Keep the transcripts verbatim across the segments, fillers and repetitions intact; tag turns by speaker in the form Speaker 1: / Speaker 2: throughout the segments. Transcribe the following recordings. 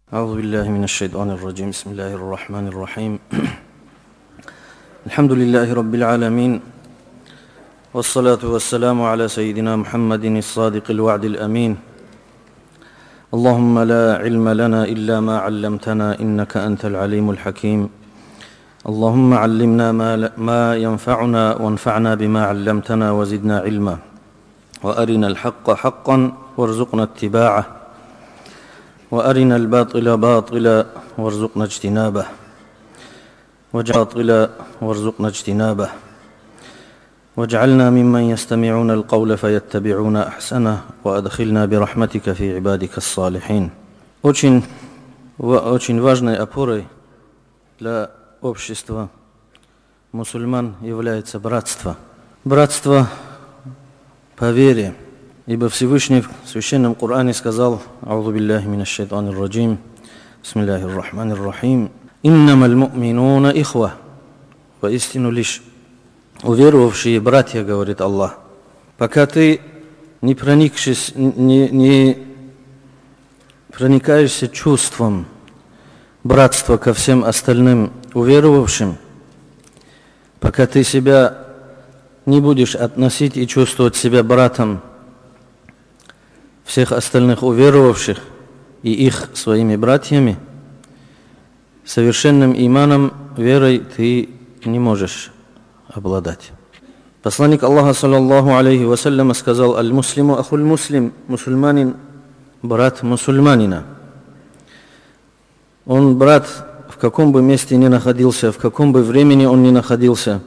Speaker 1: أعوذ بالله من الشيطان الرجيم بسم الله الرحمن الرحيم الحمد لله رب العالمين والصلاة والسلام على سيدنا محمد الصادق الوعد الأمين اللهم لا علم لنا إلا ما علمتنا إنك أنت العليم الحكيم اللهم علمنا ما, ما ينفعنا وانفعنا بما علمتنا وزدنا علما وأرنا الحق حقا وارزقنا اتباعه وأرنا الباطل باطلا وارزقنا اجتنابه باطلا وارزقنا اجتنابه واجعلنا ممن يستمعون القول فيتبعون أحسنه وأدخلنا برحمتك في عبادك الصالحين. Очень, очень важной опорой для общества мусульман является братство. Братство по вере. Ибо Всевышний в Священном Коране сказал: «Аузу биллахи минаш шайтанир раджим, бисмиллахир рахманир рахим, иннамаль му'минуна ихва». Воистину лишь уверовавшие братья, говорит Аллах. Пока ты не проникшись, не, не проникаешься чувством братства ко всем остальным уверовавшим, пока ты себя не будешь относить и чувствовать себя братом всех остальных уверовавших и их своими братьями, совершенным иманом, верой ты не можешь обладать. Посланник Аллаха, саллаллаху алейхи вассалям, сказал: «Аль-муслиму ахуль муслим», мусульманин – брат мусульманина. Он брат, в каком бы месте ни находился, в каком бы времени он ни находился.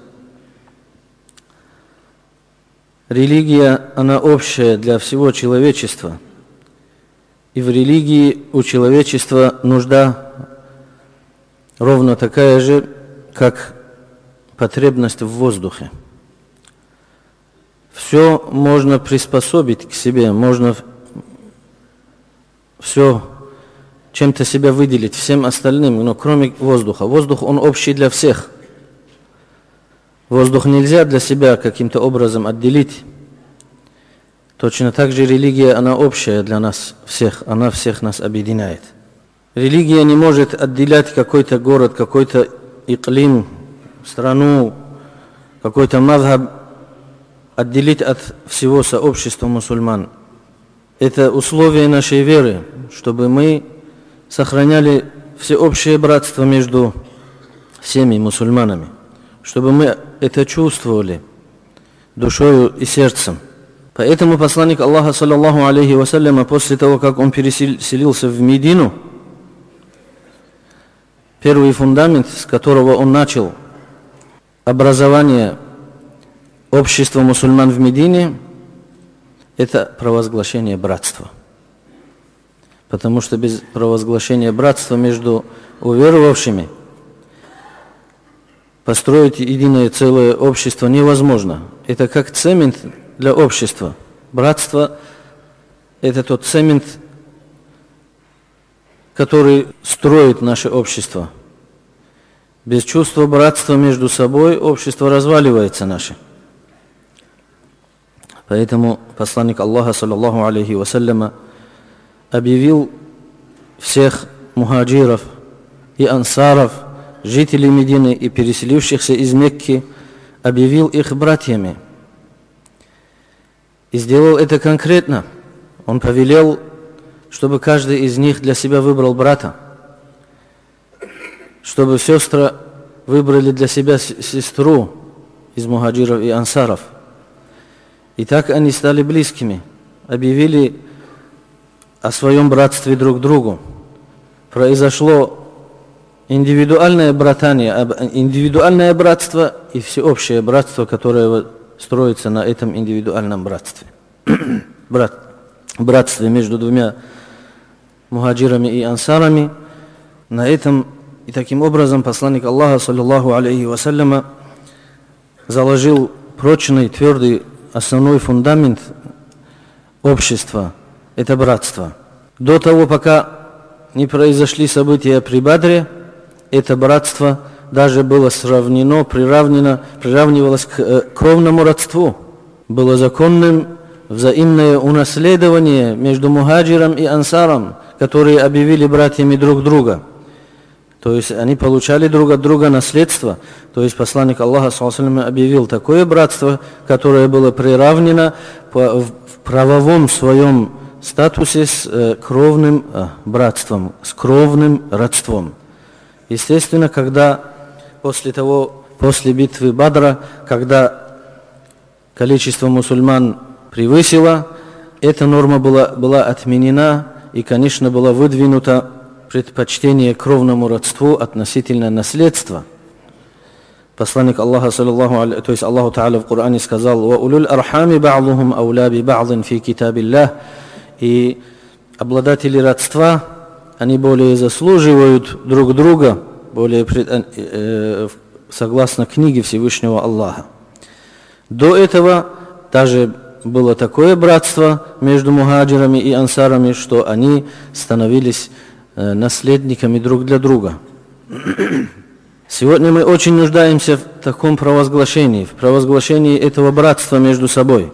Speaker 1: Религия, она общая для всего человечества. И в религии у человечества нужда ровно такая же, как потребность в воздухе. Все можно приспособить к себе, можно все чем-то себя выделить всем остальным, но кроме воздуха. Воздух, он общий для всех. Воздух нельзя для себя каким-то образом отделить. Точно так же религия, она общая для нас всех, она всех нас объединяет. Религия не может отделять какой-то город, какой-то иклим, страну, какой-то мазхаб, отделить от всего сообщества мусульман. Это условие нашей веры, чтобы мы сохраняли всеобщее братство между всеми мусульманами, чтобы мы это чувствовали душою и сердцем. Поэтому посланник Аллаха, саллаллаху алейхи вассалям, после того, как он переселился в Медину, первый фундамент, с которого он начал образование общества мусульман в Медине, это провозглашение братства. Потому что без провозглашения братства между уверовавшими построить единое целое общество невозможно. Это как цемент для общества. Братство – это тот цемент, который строит наше общество. Без чувства братства между собой общество разваливается наше. Поэтому посланник Аллаха, саллаллаху алейхи вассаляма, объявил всех мухаджиров и ансаров, жителей Медины и переселившихся из Мекки, объявил их братьями. И сделал это конкретно. Он повелел, чтобы каждый из них для себя выбрал брата, чтобы сестры выбрали для себя сестру из мухаджиров и ансаров. И так они стали близкими, объявили о своем братстве друг другу. Произошло индивидуальное братание, индивидуальное братство и всеобщее братство, которое строится на этом индивидуальном братстве. Брат, братстве между двумя мухаджирами и ансарами. На этом и таким образом посланник Аллаха, саллаллаху алейхи вассаляма, заложил прочный, твердый, основной фундамент общества – это братство. До того, пока не произошли события при Бадре, это братство даже было сравнено, приравнено, приравнивалось к э, кровному родству. Было законным взаимное унаследование между мухаджиром и ансаром, которые объявили братьями друг друга. То есть они получали друг от друга наследство. То есть посланник Аллаха саллаллаху алейхи ва саллям объявил такое братство, которое было приравнено по, в правовом своем статусе с э, кровным э, братством, с кровным родством. Естественно, когда после того, после битвы Бадра, когда количество мусульман превысило, эта норма была, была отменена и, конечно, была выдвинута предпочтение кровному родству относительно наследства. Посланник Аллаха, саллаллаху алейхи, то есть Аллаху Та'аля в Коране сказал: «Ва улюль архами ба'лухум ауля би ба'дин фи китабиллах». И обладатели родства, они более заслуживают друг друга, более пред, э, согласно книге Всевышнего Аллаха. До этого даже было такое братство между мухаджирами и ансарами, что они становились наследниками друг для друга. Сегодня мы очень нуждаемся в таком провозглашении, в провозглашении этого братства между собой.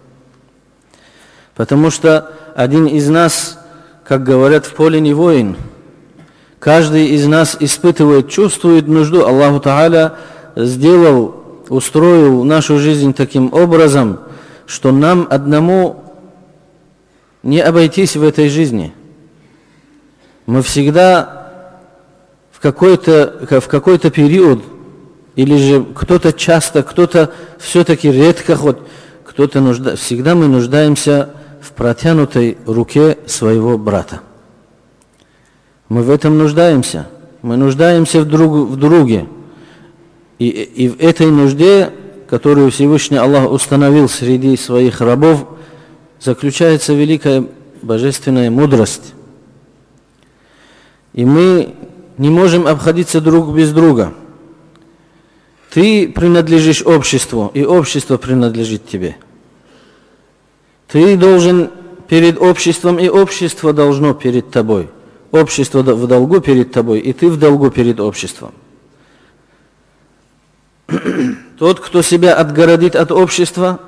Speaker 1: Потому что один из нас, как говорят, в поле не воин. Каждый из нас испытывает, чувствует нужду. Аллаху Та'аля сделал, устроил нашу жизнь таким образом, что нам одному не обойтись в этой жизни. Мы всегда в какой-то, в какой-то период, или же кто-то часто, кто-то все-таки редко, хоть кто-то нужда, всегда мы нуждаемся в протянутой руке своего брата. Мы в этом нуждаемся. Мы нуждаемся в, друг, в друге. И, и в этой нужде, которую Всевышний Аллах установил среди своих рабов, заключается великая божественная мудрость. И мы не можем обходиться друг без друга. Ты принадлежишь обществу, и общество принадлежит тебе. Ты должен перед обществом, и общество должно перед тобой. Общество в долгу перед тобой, и ты в долгу перед обществом. Тот, кто себя отгородит от общества,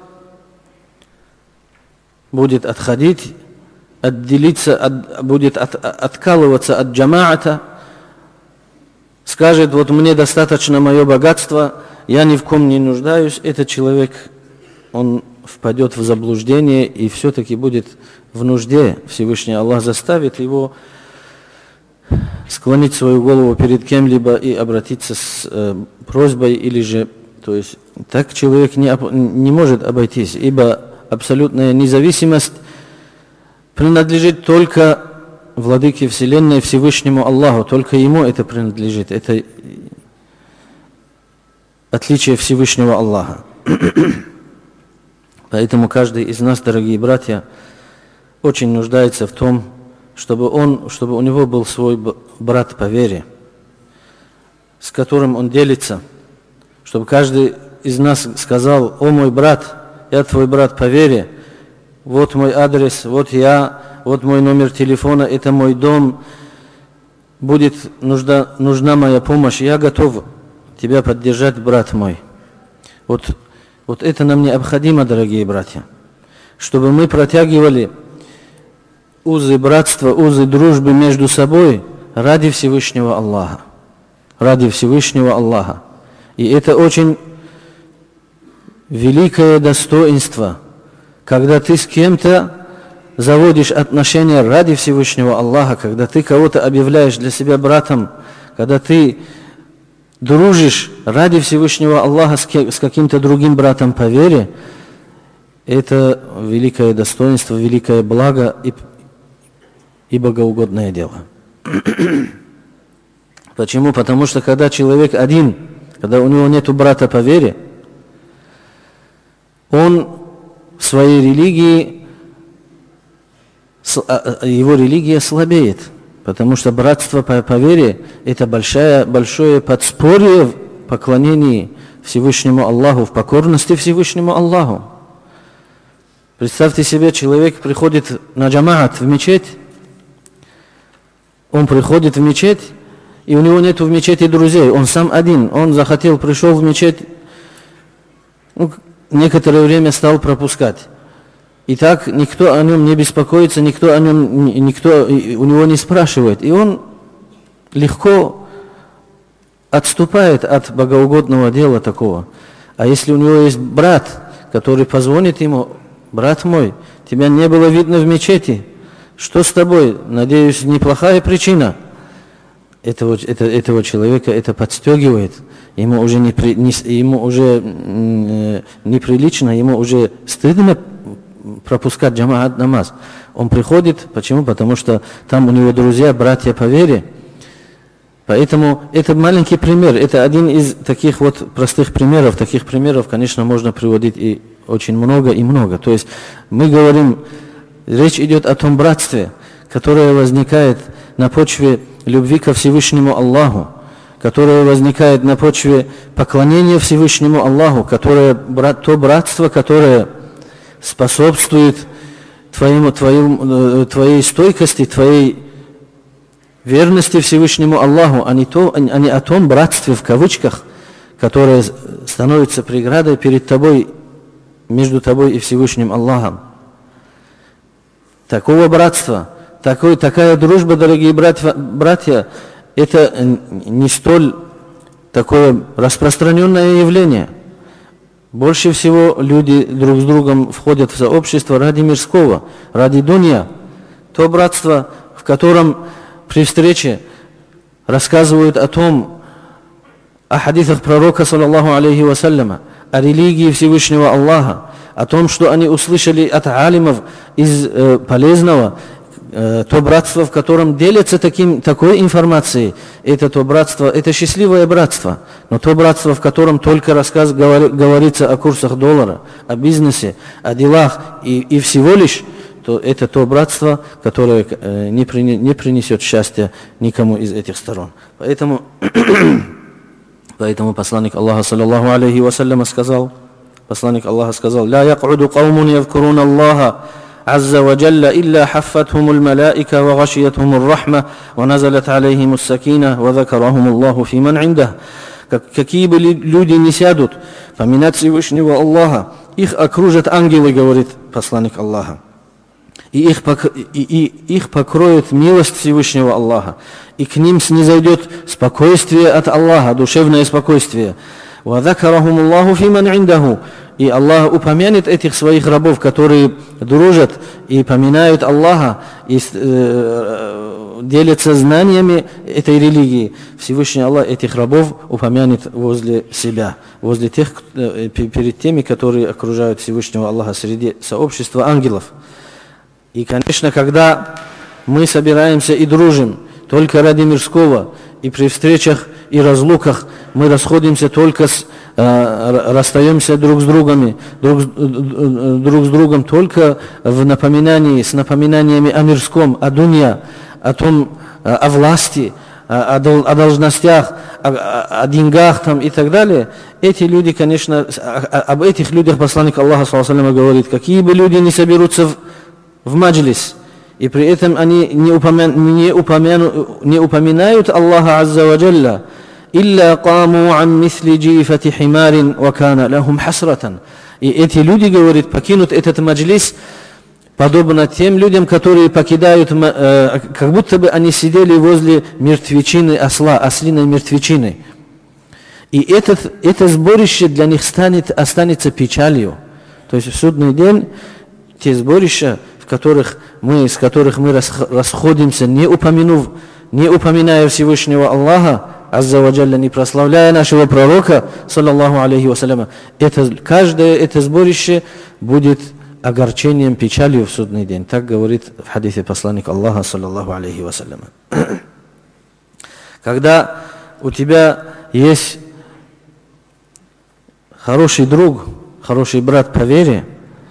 Speaker 1: будет отходить, отделиться, от, будет от, откалываться от джамаата, скажет: вот мне достаточно мое богатство, я ни в ком не нуждаюсь. Этот человек, он впадет в заблуждение и все-таки будет в нужде. Всевышний Аллах заставит его склонить свою голову перед кем-либо и обратиться с э, просьбой, или же, то есть так человек не, не может обойтись, ибо абсолютная независимость принадлежит только Владыке Вселенной, Всевышнему Аллаху, только Ему это принадлежит, это отличие Всевышнего Аллаха. Поэтому каждый из нас, дорогие братья, очень нуждается в том, чтобы, он, чтобы у него был свой брат по вере, с которым он делится, чтобы каждый из нас сказал: «О мой брат, я твой брат по вере, вот мой адрес, вот я, вот мой номер телефона, это мой дом, будет нужда, нужна моя помощь, я готов тебя поддержать, брат мой». Вот, вот это нам необходимо, дорогие братья, чтобы мы протягивали узы братства, узы дружбы между собой ради Всевышнего Аллаха. Ради Всевышнего Аллаха. И это очень великое достоинство, когда ты с кем-то заводишь отношения ради Всевышнего Аллаха, когда ты кого-то объявляешь для себя братом, когда ты дружишь ради Всевышнего Аллаха с каким-то другим братом по вере, это великое достоинство, великое благо и, и богоугодное дело. Почему? Потому что когда человек один, когда у него нет брата по вере, он в своей религии, его религия слабеет. Потому что братство по, по вере – это большое, большое подспорье в поклонении Всевышнему Аллаху, в покорности Всевышнему Аллаху. Представьте себе, человек приходит на джамаат в мечеть, он приходит в мечеть, и у него нет в мечети друзей, он сам один, он захотел, пришел в мечеть, ну, некоторое время стал пропускать. И так никто о нем не беспокоится, никто о нем, никто у него не спрашивает. И он легко отступает от богоугодного дела такого. А если у него есть брат, который позвонит ему: брат мой, тебя не было видно в мечети, что с тобой? Надеюсь, неплохая причина. Этого, это, этого человека это подстегивает. Ему уже, не, не, ему уже э, неприлично, ему уже стыдно пропускать джамаат намаз. Он приходит, почему? Потому что там у него друзья, братья по вере. Поэтому это маленький пример, это один из таких вот простых примеров. Таких примеров, конечно, можно приводить и очень много и много. То есть мы говорим, речь идет о том братстве, которое возникает на почве любви ко Всевышнему Аллаху, которое возникает на почве поклонения Всевышнему Аллаху, которое, то братство, которое способствует твоему, твоему, твоей стойкости, твоей верности Всевышнему Аллаху, а не, то, а не о том братстве, в кавычках, которое становится преградой перед тобой, между тобой и Всевышним Аллахом. Такого братства, такой, такая дружба, дорогие братья, братья, это не столь такое распространенное явление. Больше всего люди друг с другом входят в сообщество ради мирского, ради дунья. То братство, в котором при встрече рассказывают о том, о хадисах пророка, саллаллаху алейхи вассаляма, о религии Всевышнего Аллаха, о том, что они услышали от алимов из э, полезного, э, то братство, в котором делятся таким, такой информацией, это то братство, это счастливое братство, но то братство, в котором только рассказ говори, говорится о курсах доллара, о бизнесе, о делах и, и всего лишь, то это то братство, которое э, не, при, не принесет счастья никому из этих сторон. Поэтому, поэтому посланник Аллаха, саллаллаху алейхи вассаляма, сказал, посланник Аллаха сказал: «Ля як'уду каумун явкурун Аллаха азза ва джалла илля хаффатхумул малаика ва гашиятхумур рахма ва назалат алейхимус сакина ва закарахумуллаху фи ман индах». Какие бы люди не сядут поминать Всевышнего Аллаха, их окружат ангелы, говорит посланник Аллаха. И их, и, и их покроет милость Всевышнего Аллаха, и к ним снизойдет спокойствие от Аллаха, душевное спокойствие. وَذَكَرَهُمُ اللَّهُ فِي مَنْ عِنْدَهُ. И Аллах упомянет этих своих рабов, которые дружат и поминают Аллаха, и э, делятся знаниями этой религии. Всевышний Аллах этих рабов упомянет возле себя, возле тех, э, перед теми, которые окружают Всевышнего Аллаха среди сообщества ангелов. И, конечно, когда мы собираемся и дружим только ради мирского, и при встречах и разлуках мы расходимся только с, э, расстаемся друг с другом, друг, друг с другом только в напоминании, с напоминаниями о мирском, о дунья, о том, о власти, о, о должностях, о, о деньгах там и так далее. Эти люди, конечно, об этих людях посланник Аллаха, саллаллаху алейхи ва саллям, говорит: какие бы люди не соберутся в в маджлис, и при этом они не, упомя... не, упомяну... не упоминают Аллаха азза ва джалла, илля каму ан мисли джифати химарин ва кана лахум хасратан. И эти люди, говорит, покинут этот маджлис подобно тем людям, которые покидают, э, как будто бы они сидели возле мертвечины осла, ослиной мертвечины. И этот, это сборище для них станет, останется печалью. То есть в судный день те сборища, которых мы, с которых мы расходимся, не упомянув, не упоминая Всевышнего Аллаха, азза ва джалля, не прославляя нашего пророка, саллаллаху алейхи вассаляма, это, каждое это сборище будет огорчением, печалью в судный день. Так говорит в хадисе посланник Аллаха, саллаллаху алейхи вассаляма. Когда у тебя есть хороший друг, хороший брат по вере,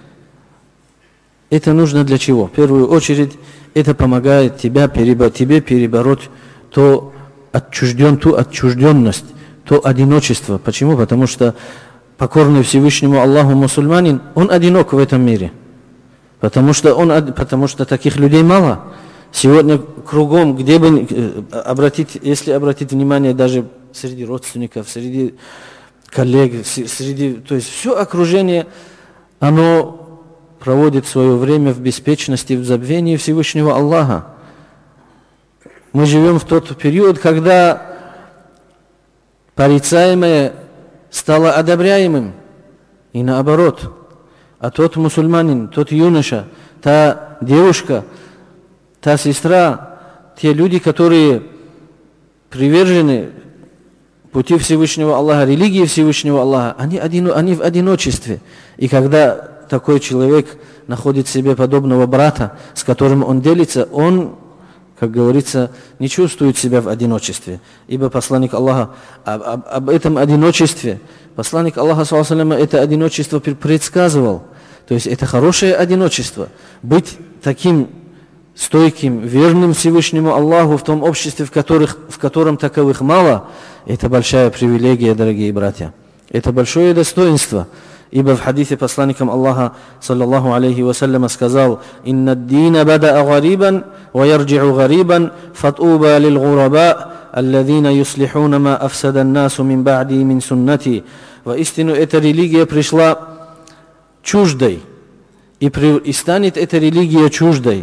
Speaker 1: это нужно для чего? В первую очередь, это помогает тебя, перебо, тебе перебороть то отчужден, ту отчужденность, то одиночество. Почему? Потому что покорный Всевышнему Аллаху мусульманин, он одинок в этом мире. Потому что, он, потому что таких людей мало. Сегодня кругом, где бы обратить, если обратить внимание даже среди родственников, среди коллег, среди, то есть все окружение, оно проводит свое время в беспечности, в забвении Всевышнего Аллаха. Мы живем в тот период, когда порицаемое стало одобряемым, и наоборот. А тот мусульманин, тот юноша, та девушка, та сестра, те люди, которые привержены пути Всевышнего Аллаха, религии Всевышнего Аллаха, они, один, они в одиночестве. И когда такой человек находит себе подобного брата, с которым он делится, он, как говорится, не чувствует себя в одиночестве. Ибо посланник Аллаха об, об, об этом одиночестве, посланник Аллаха саллаллаху алейхи ва саллям, это одиночество предсказывал. То есть это хорошее одиночество. Быть таким стойким, верным Всевышнему Аллаху в том обществе, в, которых, в котором таковых мало, это большая привилегия, дорогие братья. Это большое достоинство. Ибо в хадисе посланником Аллаха, саллаллаху алейхи ва саллям, сказал: «Инна ад-дина бада'a гарибан, ва ярджи'у гарибан, фат'уба лил-гураба, алладина юслихуна ма афсада ан-насу мин ба'ди мин суннати». Воистину, эта религия пришла чуждой, и, при, и станет эта религия чуждой.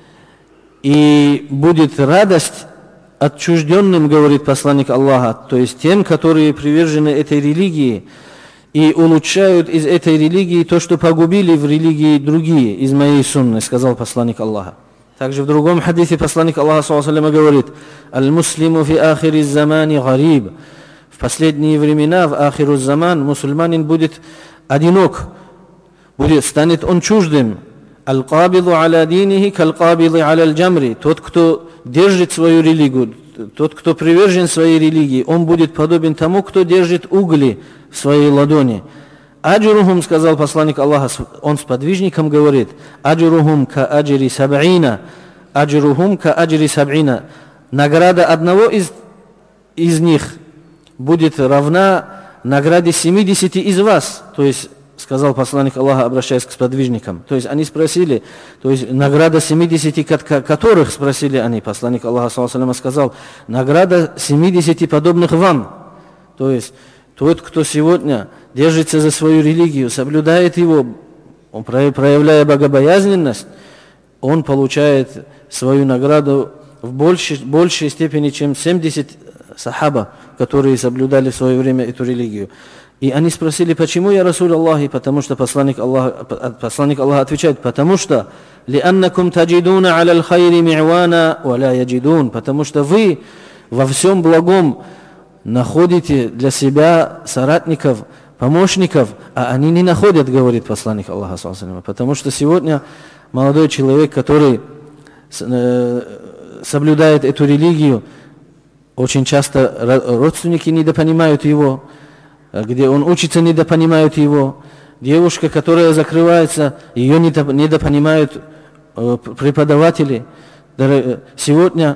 Speaker 1: И будет радость отчужденным, говорит посланник Аллаха, то есть тем, которые привержены этой религии, и улучшают из этой религии то, что погубили в религии другие из моей сунны, сказал посланник Аллаха. Также в другом хадисе посланник Аллаха саллаллаху алейхи ва саллям говорит: «Аль-муслиму фи ахири замани гариб». В последние времена, в ахиру заман, мусульманин будет одинок, будет, станет он чуждым. «Аль-кабиду аля динихи каль-кабиду аля аль-джамри». Тот, кто держит свою религию, тот, кто привержен своей религии, он будет подобен тому, кто держит угли в своей ладони. «Аджрухум», сказал посланник Аллаха, он с подвижником говорит: «Аджрухум ка аджри саб'ина». «Аджрухум ка аджри саб'ина». Награда одного из, из них будет равна награде семидесяти из вас. То есть, сказал посланник Аллаха, обращаясь к сподвижникам. То есть они спросили, то есть награда семидесяти, которых спросили они. Посланник Аллаха саллаллаху алейхи ва саллям сказал: награда семидесяти подобных вам. То есть тот, кто сегодня держится за свою религию, соблюдает его, он, проявляя богобоязненность, он получает свою награду в большей, большей степени, чем семьдесят сахаба, которые соблюдали в свое время эту религию. И они спросили: почему, я Расуль Аллахи? Потому что посланник Аллаха, посланник Аллаха отвечает: потому что «Лианнакум таджидуна аля аль-хайри ми'вана ва ла яджидун». Потому что вы во всем благом находите для себя соратников, помощников, а они не находят, говорит посланник Аллаха саллаллаху алейхи ва саллям. Потому что сегодня молодой человек, который соблюдает эту религию, очень часто родственники недопонимают его, где он учится, недопонимают его. Девушка, которая закрывается, ее недопонимают преподаватели. Сегодня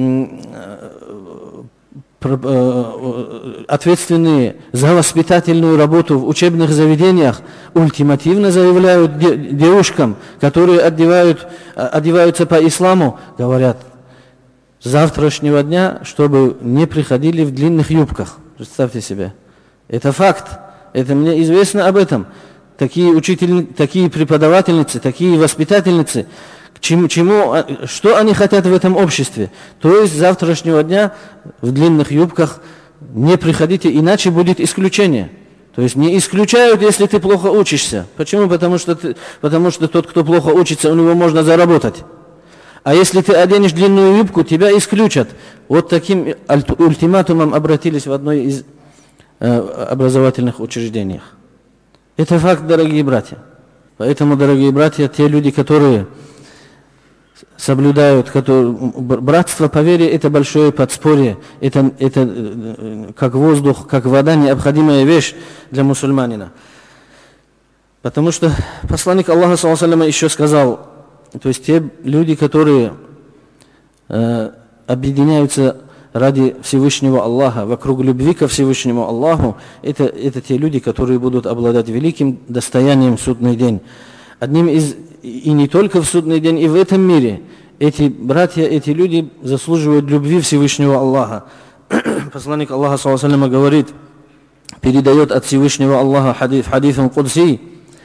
Speaker 1: ответственные за воспитательную работу в учебных заведениях ультимативно заявляют девушкам, которые одевают, одеваются по исламу, говорят: с завтрашнего дня, чтобы не приходили в длинных юбках. Представьте себе. Это факт. Это мне известно об этом. Такие учители, такие преподавательницы, такие воспитательницы, к чему, чему, что они хотят в этом обществе? То есть с завтрашнего дня в длинных юбках не приходите, иначе будет исключение. То есть не исключают, если ты плохо учишься. Почему? Потому что, ты, потому что тот, кто плохо учится, у него можно заработать. А если ты оденешь длинную юбку, тебя исключат. Вот таким ультиматумом обратились в одной из образовательных учреждениях. Это факт, дорогие братья. Поэтому, дорогие братья, те люди, которые соблюдают, которые, братство по вере, это большое подспорье, это, это как воздух, как вода, необходимая вещь для мусульманина. Потому что посланник Аллаха саллаллаху алейхи ва саллям еще сказал, то есть те люди, которые э, объединяются ради Всевышнего Аллаха, вокруг любви ко Всевышнему Аллаху, это, это те люди, которые будут обладать великим достоянием в судный день. Одним из, и не только в судный день, и в этом мире, эти братья, эти люди заслуживают любви Всевышнего Аллаха. Посланник Аллаха саллаллаху алейхи ва саллям говорит, передает от Всевышнего Аллаха хадис, хадисом кудси: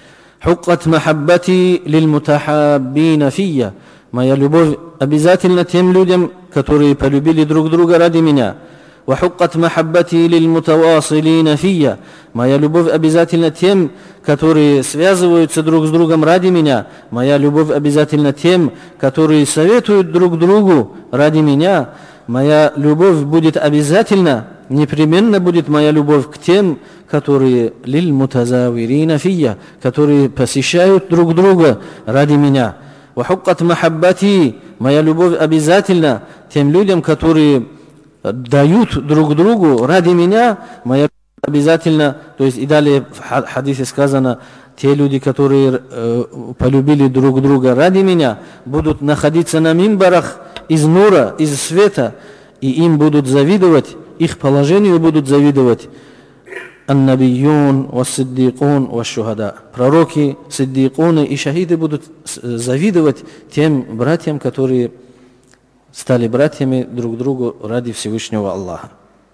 Speaker 1: حقت محبتي للمتحابين فيا. Моя любовь обязательно тем людям, которые полюбили друг друга ради меня. وحقت محبتي للمتواصلين فيا. Моя любовь обязательно тем, которые связываются друг с другом ради меня. Моя любовь обязательно тем, которые советуют друг другу ради меня. Моя любовь будет обязательно, непременно будет моя любовь к тем, которые лиль мутазавирина фия, которые посещают друг друга ради меня. Вахуккат махаббати, моя любовь обязательно тем людям, которые дают друг другу ради меня. Моя любовь обязательно, то есть и далее в хадисе сказано, те люди, которые э, полюбили друг друга ради меня, будут находиться на мимбарах из нура, из света, и им будут завидовать, их положению будут завидовать ан-набийюн, ва-сиддикун, ва-шухада. Пророки, сиддикуны и шахиды будут завидовать тем братьям, которые стали братьями друг другу ради Всевышнего Аллаха.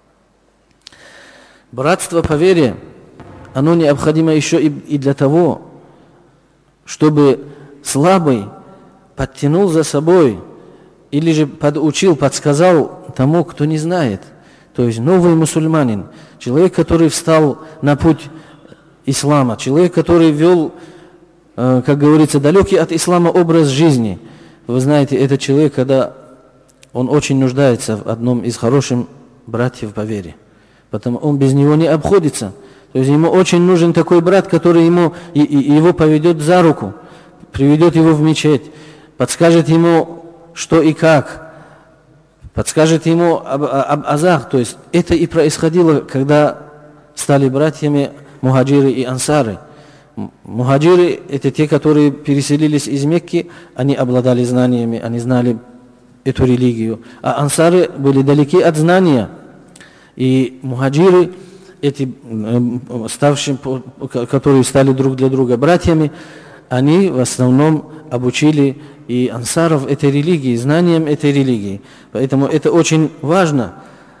Speaker 1: Братство по вере, оно необходимо еще и для того, чтобы слабый подтянул за собой или же подучил, подсказал тому, кто не знает. То есть новый мусульманин, человек, который встал на путь ислама, человек, который вел, как говорится, далекий от ислама образ жизни. Вы знаете, этот человек, когда он очень нуждается в одном из хороших братьев по вере, потому он без него не обходится. То есть ему очень нужен такой брат, который ему, и, и его поведет за руку, приведет его в мечеть, подскажет ему, что и как, подскажет ему об, об азах. То есть это и происходило, когда стали братьями мухаджиры и ансары. Мухаджиры – это те, которые переселились из Мекки, они обладали знаниями, они знали эту религию. А ансары были далеки от знания. И мухаджиры, эти, ставшие, которые стали друг для друга братьями, они в основном обучили и ансаров этой религии, знаниям этой религии. Поэтому это очень важно.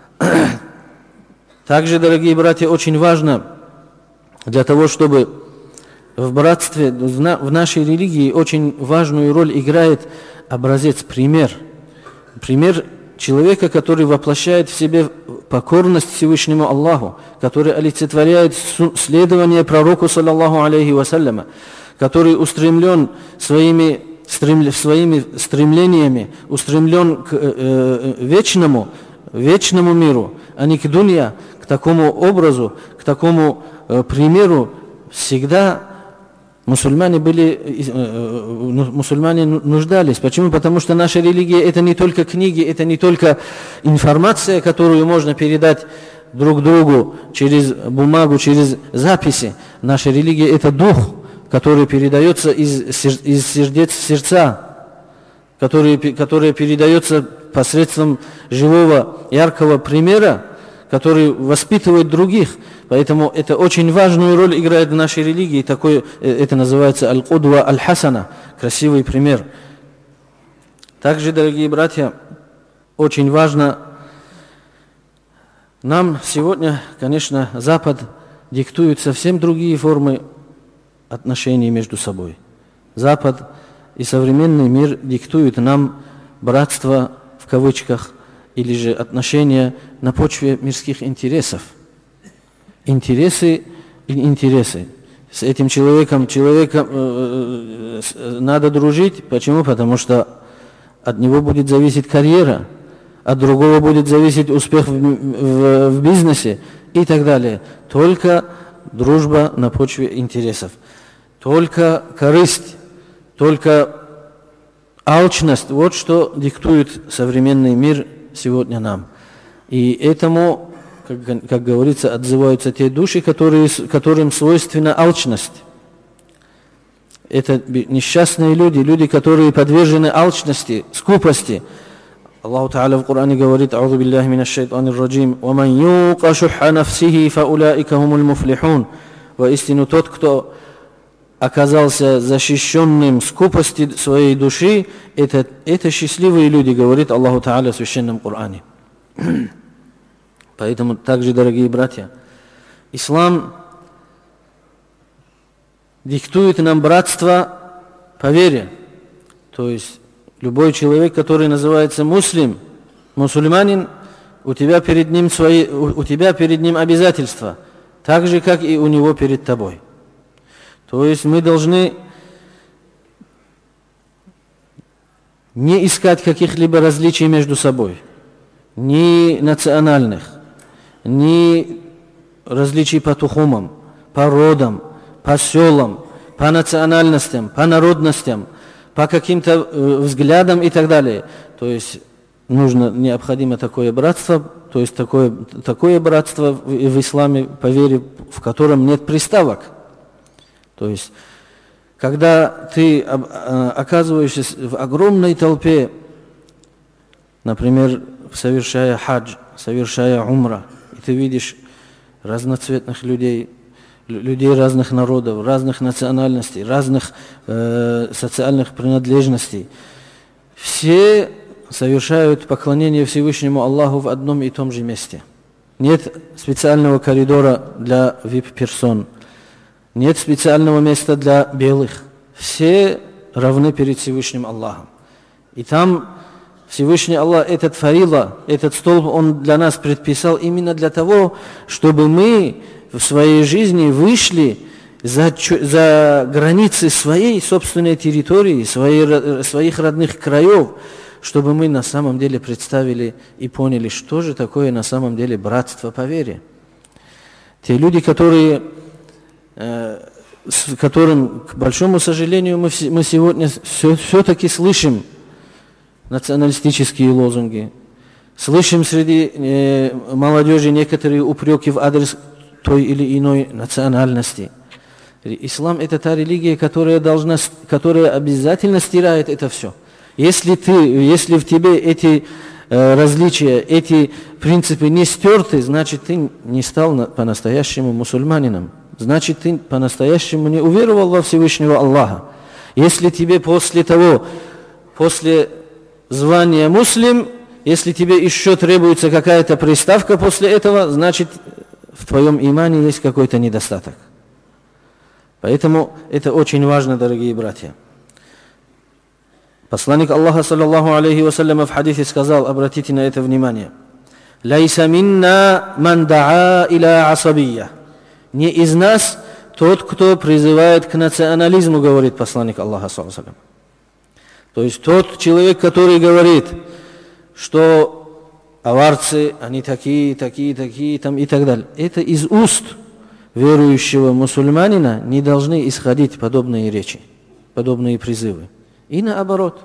Speaker 1: Также, дорогие братья, очень важно для того, чтобы в братстве, в нашей религии очень важную роль играет образец, пример. Пример человека, который воплощает в себе покорность Всевышнему Аллаху, который олицетворяет следование пророку, саллаллаху алейхи вассаляма, который устремлен своими, стрем, своими стремлениями, устремлен к э, вечному, вечному миру, а не к дунья, к такому образу, к такому э, примеру. Всегда мусульмане были, мусульмане нуждались. Почему? Потому что наша религия – это не только книги, это не только информация, которую можно передать друг другу через бумагу, через записи. Наша религия – это дух, который передается из, из сердец в сердца, который, который передается посредством живого, яркого примера, который воспитывает других. Поэтому это очень важную роль играет в нашей религии. Такой, это называется аль-кудва аль-хасана, красивый пример. Также, дорогие братья, очень важно, нам сегодня, конечно, Запад диктует совсем другие формы отношений между собой. Запад и современный мир диктуют нам братство, в кавычках, или же отношения на почве мирских интересов. Интересы и интересы. С этим человеком, человеком э, э, надо дружить. Почему? Потому что от него будет зависеть карьера, от другого будет зависеть успех в, в, в бизнесе и так далее. Только дружба на почве интересов. Только корысть, только алчность. Вот что диктует современный мир сегодня нам. И этому, как, как говорится, отзываются те души, которые, которым свойственна алчность. Это несчастные люди, люди, которые подвержены алчности, скупости. Аллах Та'аля в Коране говорит: «А'удhu биллахи минаш шайтанир раджим, ва ман юqa шухха нафсихи фа улаика хумул муфлихун». Воистину, тот, кто оказался защищенным скупости своей души, это, это счастливые люди, говорит Аллаху Та'аля в Священном Коране. Поэтому также, дорогие братья, ислам диктует нам братство по вере. То есть любой человек, который называется муслим, мусульманин, у тебя перед ним свои, у, у тебя перед ним обязательства, так же, как и у него перед тобой. То есть мы должны не искать каких-либо различий между собой, ни национальных, ни различий по тухумам, по родам, по селам, по национальностям, по народностям, по каким-то взглядам и так далее. То есть нужно, необходимо такое братство, то есть такое, такое братство в, в исламе по вере, в котором нет приставок. То есть, когда ты оказываешься в огромной толпе, например, совершая хадж, совершая умра, и ты видишь разноцветных людей, людей разных народов, разных национальностей, разных э, социальных принадлежностей, все совершают поклонение Всевышнему Аллаху в одном и том же месте. Нет специального коридора для ви ай пи-персон, нет специального места для белых. Все равны перед Всевышним Аллахом. И там Всевышний Аллах, этот фарила, этот столб, он для нас предписал именно для того, чтобы мы в своей жизни вышли за, за границы своей собственной территории, своей, своих родных краев, чтобы мы на самом деле представили и поняли, что же такое на самом деле братство по вере. Те люди, которые, э, с которым, к большому сожалению, мы, мы сегодня все, все-таки слышим националистические лозунги, слышим среди э, молодежи некоторые упреки в адрес той или иной национальности. Ислам – это та религия, которая, должна, которая обязательно стирает это все. Если, ты, если в тебе эти э, различия, эти принципы не стерты, значит, ты не стал на, по-настоящему мусульманином. Значит, ты по-настоящему не уверовал во Всевышнего Аллаха. Если тебе после того, после звания муслим, если тебе еще требуется какая-то приставка после этого, значит, в твоем имане есть какой-то недостаток. Поэтому это очень важно, дорогие братья. Посланник Аллаха, саллаллаху алейхи вассаляма, в хадисе сказал, обратите на это внимание: «Лайса минна ман да'a иля асабия». Не из нас тот, кто призывает к национализму, говорит посланник Аллаха, саллаллаху алейхи вассалям. То есть тот человек, который говорит, что аварцы, они такие, такие, такие, там и так далее. Это из уст верующего мусульманина не должны исходить подобные речи, подобные призывы. И наоборот.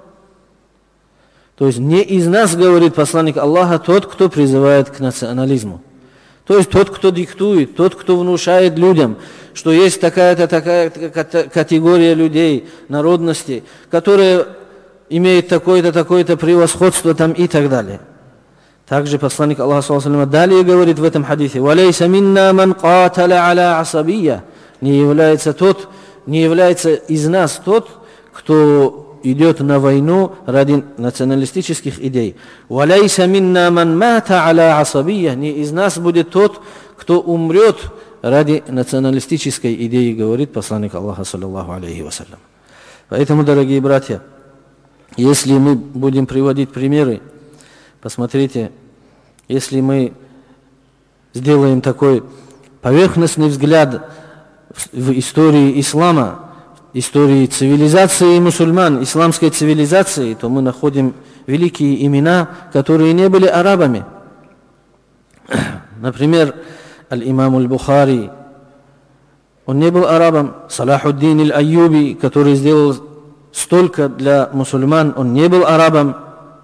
Speaker 1: То есть не из нас, говорит посланник Аллаха, тот, кто призывает к национализму. То есть тот, кто диктует, тот, кто внушает людям, что есть такая-то такая категория людей, народностей, которая имеет такое-то, такое-то превосходство там и так далее. Также посланник Аллаха, саллаллаху алейхи ва саллям, далее говорит в этом хадисе: «Валейса минна ман каталя аля асабия». Не является тот, не является из нас тот, кто идет на войну ради националистических идей. «Валейса минна ман мата аля асабия». Не из нас будет тот, кто умрет ради националистической идеи, говорит посланник Аллаха, саллаллаху алейхи ва саллям. Поэтому, дорогие братья, если мы будем приводить примеры, посмотрите, если мы сделаем такой поверхностный взгляд в истории ислама, истории цивилизации мусульман, исламской цивилизации, то мы находим великие имена, которые не были арабами. Например, аль-имам аль-Бухари, он не был арабом. Салахуддин аль-Айюби, который сделал столько для мусульман, он не был арабом.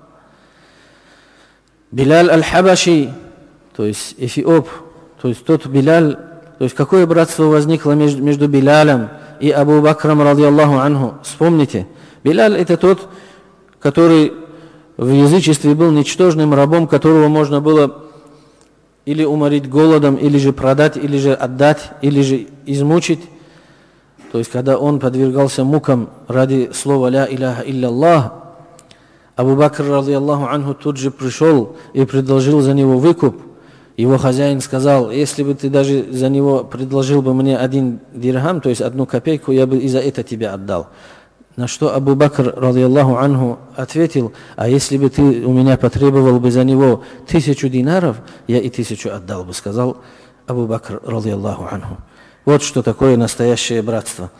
Speaker 1: Билаль аль-Хабаши, то есть Эфиоп, то есть тот Билаль, то есть какое братство возникло между, между Билалем и Абу Бакром, радiyallahu анху. Вспомните, Билаль это тот, который в язычестве был ничтожным рабом, которого можно было или уморить голодом, или же продать, или же отдать, или же измучить. То есть когда он подвергался мукам ради слова «Ля иляха илляллах», Абу Бакр, радiyallahu анху, тут же пришел и предложил за него выкуп. Его хозяин сказал: если бы ты даже за него предложил бы мне один дирхам, то есть одну копейку, я бы и за это тебя отдал. На что Абу Бакр, радийаллаху анху, ответил: а если бы ты у меня потребовал бы за него тысячу динаров, я и тысячу отдал бы, сказал Абу Бакр, радийаллаху анху. Вот что такое настоящее братство.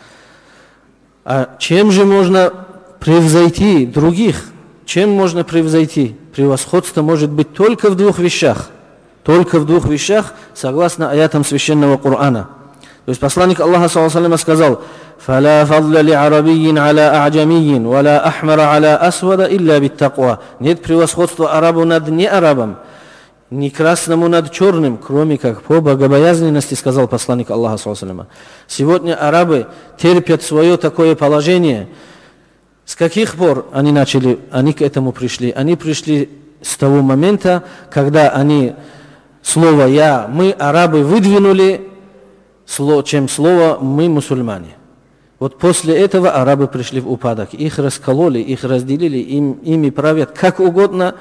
Speaker 1: А чем же можно превзойти других? Чем можно превзойти? Превосходство может быть только в двух вещах. Только в двух вещах, согласно аятам священного Корана. То есть посланник Аллаха саллаллаху алейхи ва саллям сказал: «Фала фадля ли арабийин аля а'джамийин, вала ахмара аля асвада илля биттаква». Нет превосходства арабу над неарабом, ни красному над черным, кроме как по богобоязненности, сказал посланник Аллаха саллаллаху алейхи ва саллям. Сегодня арабы терпят свое такое положение. С каких пор они начали, они к этому пришли? Они пришли с того момента, когда они слово «я», мы, арабы, выдвинули, чем слово «мы, мусульмане». Вот после этого арабы пришли в упадок. Их раскололи, их разделили, им, ими правят как угодно,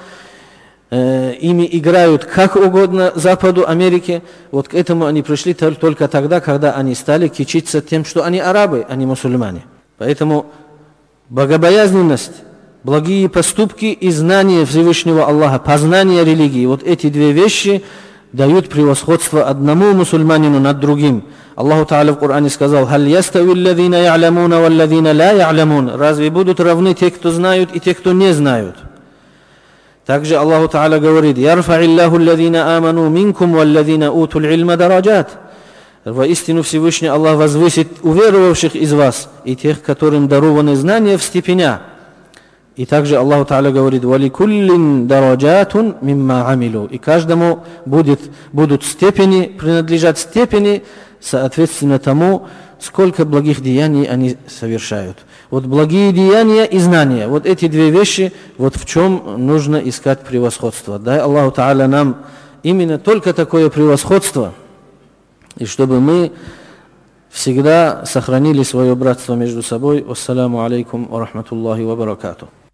Speaker 1: э, ими играют как угодно Западу, Америке. Вот к этому они пришли только тогда, когда они стали кичиться тем, что они арабы, а не мусульмане. Поэтому богобоязненность, благие поступки и знание Всевышнего Аллаха, познание религии, вот эти две вещи дают превосходство одному мусульманину над другим. Аллаху Та'аля в Коране сказал: «Халь ястави аллазина я'лямуна валлазина ла я'лямун». Разве будут равны те, кто знают, и те, кто не знают? Также Аллаху Та'аля говорит: «Ярфа'иллаху аллазина аману минкум валлазина утул илма дараджат». Воистину Всевышний Аллах возвысит уверовавших из вас и тех, которым дарованы знания, в степеня. И также Аллаху Та'аля говорит: «Валикуллин дараджатун мимма амилу». И каждому будет, будут степени, принадлежат степени, соответственно тому, сколько благих деяний они совершают. Вот благие деяния и знания, вот эти две вещи, вот в чем нужно искать превосходство. Дай Аллаху Та'аля нам именно только такое превосходство, и чтобы мы всегда сохранили свое братство между собой. Вассаламу алейкум ва рахматуллахи ва баракатух.